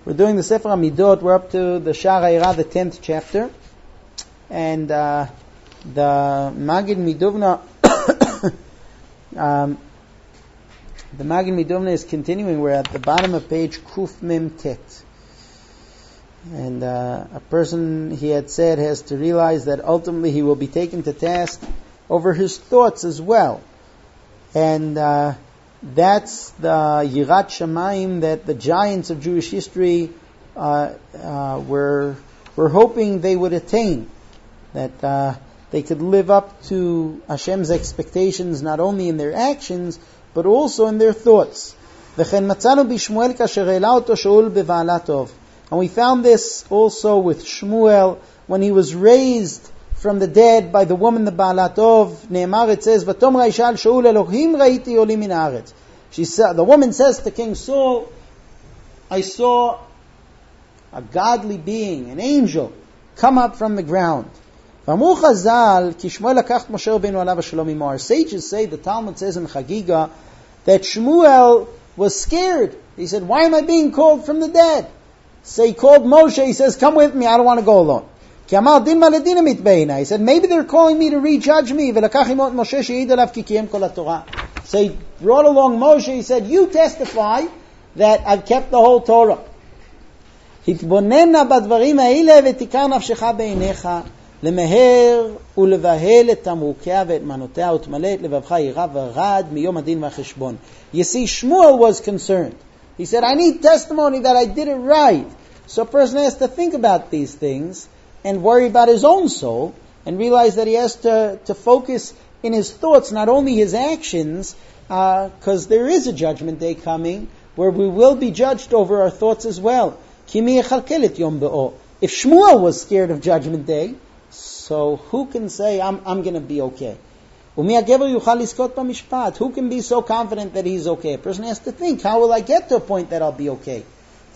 We're doing the Sefer HaMidot. We're up to the Sha'ar HaYirah, the 10th chapter. And the Magid Miduvna the Magid Miduvna is continuing. We're at the bottom of page Kuf Mem Tet. And a person, he had said, has to realize that ultimately he will be taken to task over his thoughts as well. And that's the Yirat Shamayim that the giants of Jewish history were hoping they would attain. That they could live up to Hashem's expectations not only in their actions, but also in their thoughts. And we found this also with Shmuel when he was raised from the dead by the woman, the Baalatov. Ne'emar, it says, "Vatom Raishal Shaul Elohim raiti olim min haaretz." The woman says to King Saul, I saw a godly being, an angel, come up from the ground. Our sages say, the Talmud says in Chagiga, that Shmuel was scared. He said, why am I being called from the dead? So he called Moshe, he says, come with me, I don't want to go alone. He said, maybe they're calling me to rejudge me. So he brought along Moshe, he said, you testify that I've kept the whole Torah. למהר ולבהל את תמרוקיה ואת מנותיה ותמלא את לבבך יראה ורד מיום הדין והחשבון. You see, Shmuel was concerned. He said, I need testimony that I did it right. So a person has to think about these things and worry about his own soul and realize that he has to focus in his thoughts, not only his actions, because there is a judgment day coming where we will be judged over our thoughts as well. If Shmuel was scared of judgment day, so who can say, I'm going to be okay? Who can be so confident that he's okay? A person has to think, how will I get to a point that I'll be okay? So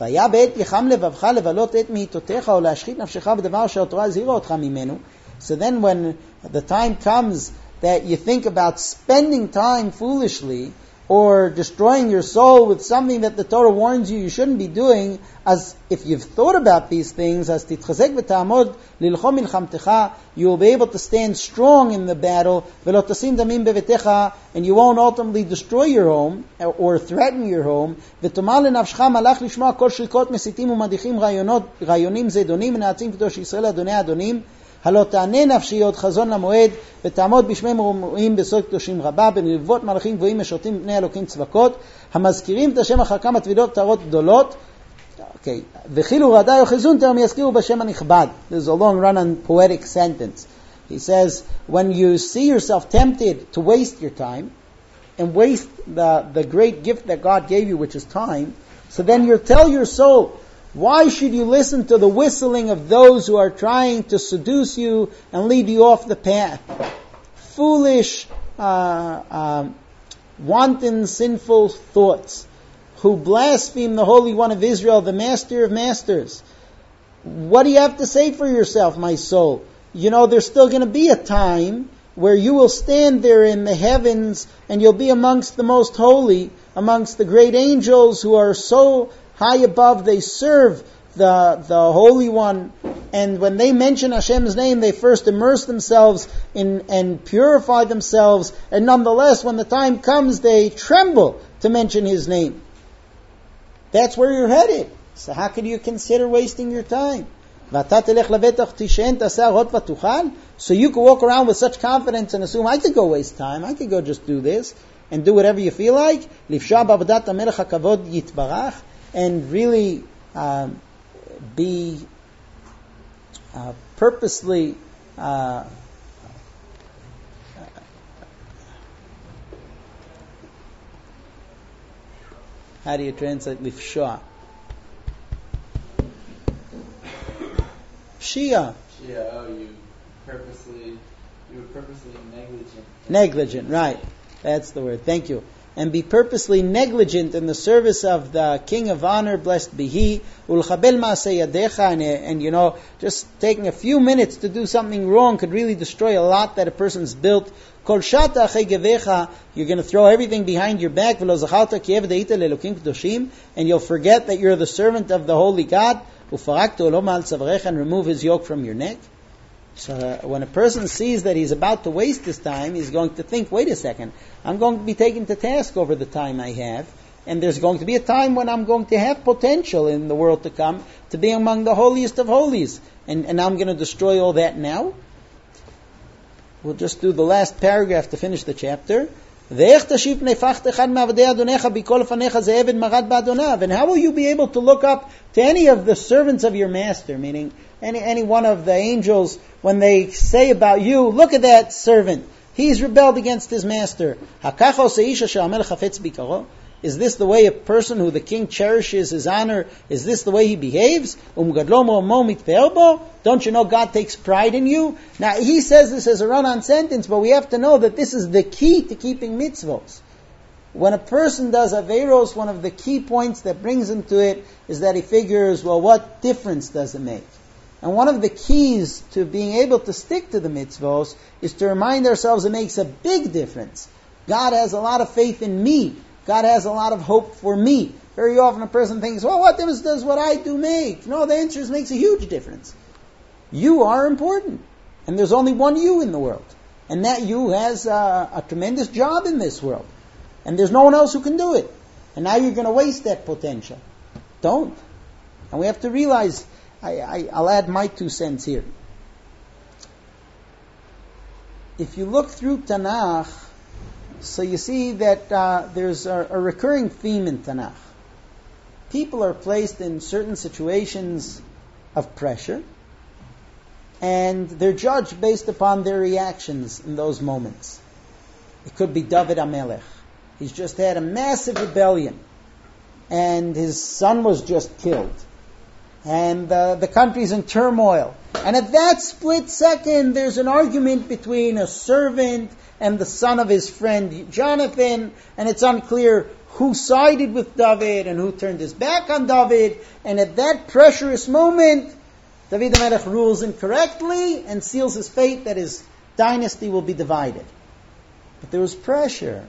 then when the time comes that you think about spending time foolishly or destroying your soul with something that the Torah warns you shouldn't be doing, as if you've thought about these things, as titchazek v'ta'amod lilchom milchamtecha, you will be able to stand strong in the battle, v'lo tasim damim bevetecha, and you won't ultimately destroy your home or threaten your home. V'tomar lenafshcha malach lishmoa kol shrikot mesitim umadichim rayonim zedonim menaatzim k'dosh Yisrael adonai adonim. הלא תענה נפשי עוד חזון למועד ותעמוד בשמי מרומים בסוד קדושים רבה בנלוות מלאכים גבוהים משוטים בני אלוקים צבקות המזכירים את השם אחר כמה טבילות טהרות גדולות וכאילו רעדה יוחזון תרם יזכירו בשם הנכבד. There's a long run on poetic sentence. He says, when you see yourself tempted to waste your time and waste the great gift that God gave you, which is time, so then you tell your soul, why should you listen to the whistling of those who are trying to seduce you and lead you off the path? Foolish, wanton, sinful thoughts who blaspheme the Holy One of Israel, the Master of Masters. What do you have to say for yourself, my soul? You know, there's still going to be a time where you will stand there in the heavens and you'll be amongst the most holy, amongst the great angels who are so high above, they serve the Holy One, and when they mention Hashem's name, they first immerse themselves in and purify themselves, and nonetheless, when the time comes, they tremble to mention His name. That's where you're headed. So how could you consider wasting your time? So you could walk around with such confidence and assume, I could go waste time, I could go just do this, and do whatever you feel like, and really be purposely how do you translate lifshah? Shia. You were purposely negligent. Negligent, right. That's the word. Thank you. and be purposely negligent in the service of the King of Honor, blessed be He, ulchabel ma'aseh yadecha, and just taking a few minutes to do something wrong could really destroy a lot that a person's built. Kol shata achei gevecha, you're going to throw everything behind your back, v'lo zacharta ki eved eita le'elokim kedoshim, and you'll forget that you're the servant of the Holy God, ufaraktu olo ma'al tzavarecha, and remove His yoke from your neck. So when a person sees that he's about to waste his time, he's going to think, wait a second, I'm going to be taken to task over the time I have, and there's going to be a time when I'm going to have potential in the world to come to be among the holiest of holies, and I'm going to destroy all that now? We'll just do the last paragraph to finish the chapter. And how will you be able to look up to any of the servants of your master, meaning any one of the angels, when they say about you, look at that servant, he's rebelled against his master. Is this the way a person who the king cherishes his honor, is this the way he behaves? Don't you know God takes pride in you? Now he says this as a run-on sentence, but we have to know that this is the key to keeping mitzvos. When a person does Averos, one of the key points that brings him to it is that he figures, well, what difference does it make? And one of the keys to being able to stick to the mitzvos is to remind ourselves it makes a big difference. God has a lot of faith in me. God has a lot of hope for me. Very often a person thinks, well, what difference does what I do make? No, the answer is it makes a huge difference. You are important. And there's only one you in the world. And that you has a tremendous job in this world. And there's no one else who can do it. And now you're going to waste that potential. Don't. And we have to realize, I'll add my 2 cents here. If you look through Tanakh, so you see that there's a recurring theme in Tanakh. People are placed in certain situations of pressure, and they're judged based upon their reactions in those moments. It could be David HaMelech. He's just had a massive rebellion, and his son was just killed, and the country's in turmoil. And at that split second, there's an argument between a servant and the son of his friend Jonathan, and it's unclear who sided with David and who turned his back on David. And at that pressurous moment, David HaMelech rules incorrectly and seals his fate that his dynasty will be divided. But there was pressure.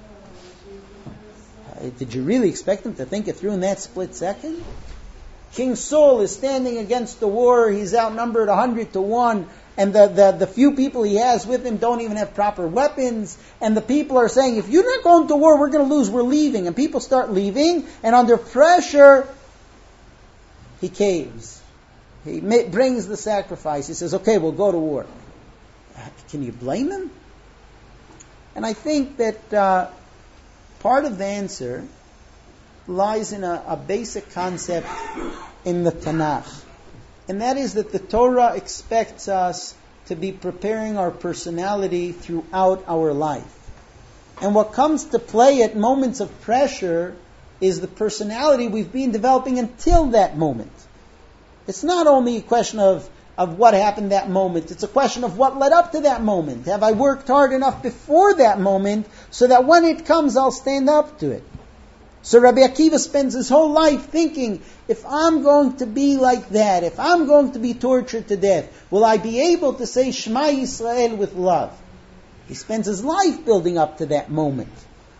Did you really expect him to think it through in that split second? King Saul is standing against the war. He's outnumbered 100-1. And the few people he has with him don't even have proper weapons. And the people are saying, if you're not going to war, we're going to lose, we're leaving. And people start leaving. And under pressure, he caves. He brings the sacrifice. He says, okay, we'll go to war. Can you blame him? And I think that part of the answer lies in a basic concept in the Tanakh. And that is that the Torah expects us to be preparing our personality throughout our life. And what comes to play at moments of pressure is the personality we've been developing until that moment. It's not only a question of what happened that moment. It's a question of what led up to that moment. Have I worked hard enough before that moment so that when it comes, I'll stand up to it? So Rabbi Akiva spends his whole life thinking, if I'm going to be like that, if I'm going to be tortured to death, will I be able to say Shema Yisrael with love? He spends his life building up to that moment.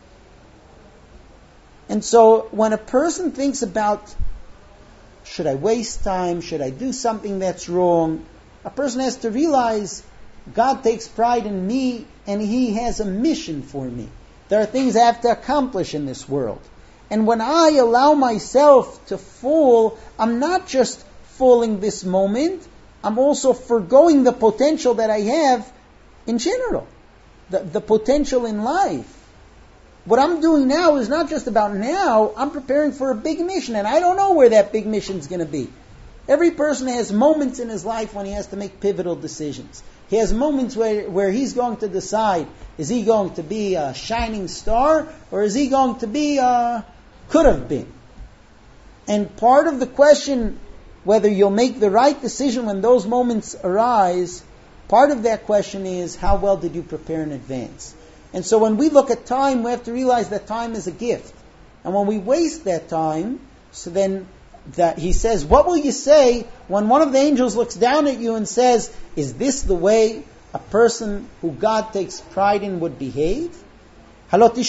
And so when a person thinks about, should I waste time? Should I do something that's wrong? A person has to realize God takes pride in me and He has a mission for me. There are things I have to accomplish in this world. And when I allow myself to fall, I'm not just falling this moment, I'm also forgoing the potential that I have in general. The potential in life. What I'm doing now is not just about now, I'm preparing for a big mission, and I don't know where that big mission is going to be. Every person has moments in his life when he has to make pivotal decisions. He has moments where he's going to decide, is he going to be a shining star, or is he going to be could have been. And part of the question, whether you'll make the right decision when those moments arise, part of that question is, how well did you prepare in advance? And so when we look at time, we have to realize that time is a gift. And when we waste that time, so then that he says, what will you say when one of the angels looks down at you and says, is this the way a person who God takes pride in would behave? You're going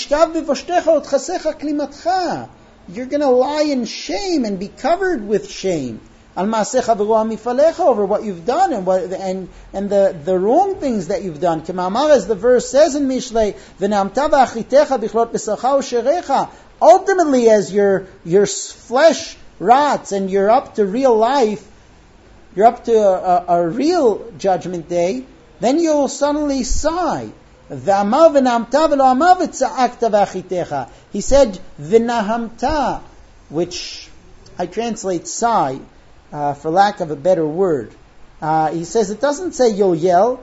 to lie in shame and be covered with shame over what you've done and the wrong things that you've done. As the verse says in Mishlei, ultimately, as your flesh rots and you're up to real life, you're up to a real judgment day, then you'll suddenly sigh. He said, v'nahamta, which I translate sigh, for lack of a better word. He says, it doesn't say you'll yell.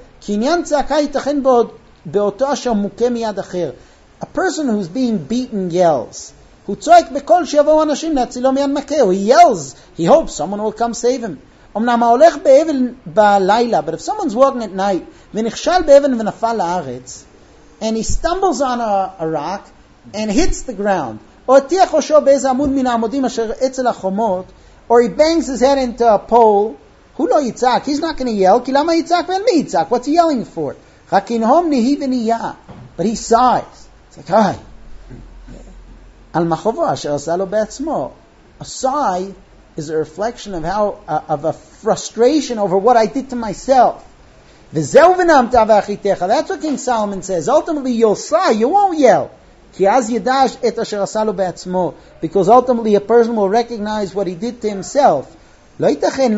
A person who's being beaten yells. He yells. He hopes someone will come save him. But if someone's walking at night, and he stumbles on a rock and hits the ground, or he bangs his head into a pole, he's not going to yell. What's he yelling for? But he sighs. It's like, a sigh is a reflection of a frustration over what I did to myself. That's what King Solomon says. Ultimately, you'll sigh, you won't yell. Because ultimately a person will recognize what he did to himself. So there's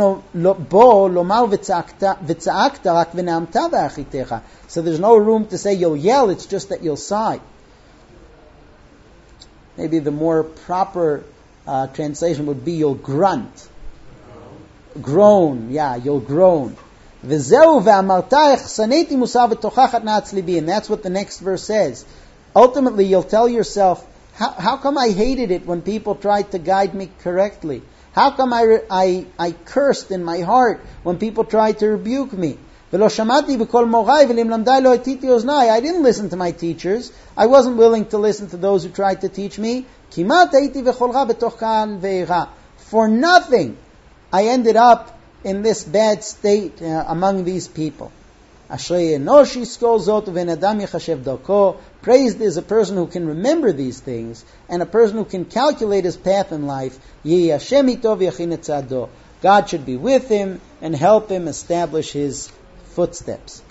no room to say you'll yell, it's just that you'll sigh. Maybe the more proper translation would be you'll grunt. Groan, you'll groan. And that's what the next verse says. Ultimately, you'll tell yourself, how come I hated it when people tried to guide me correctly? How come I cursed in my heart when people tried to rebuke me? I didn't listen to my teachers. I wasn't willing to listen to those who tried to teach me. For nothing, I ended up in this bad state among these people. Praised is a person who can remember these things and a person who can calculate his path in life. God should be with him and help him establish his footsteps.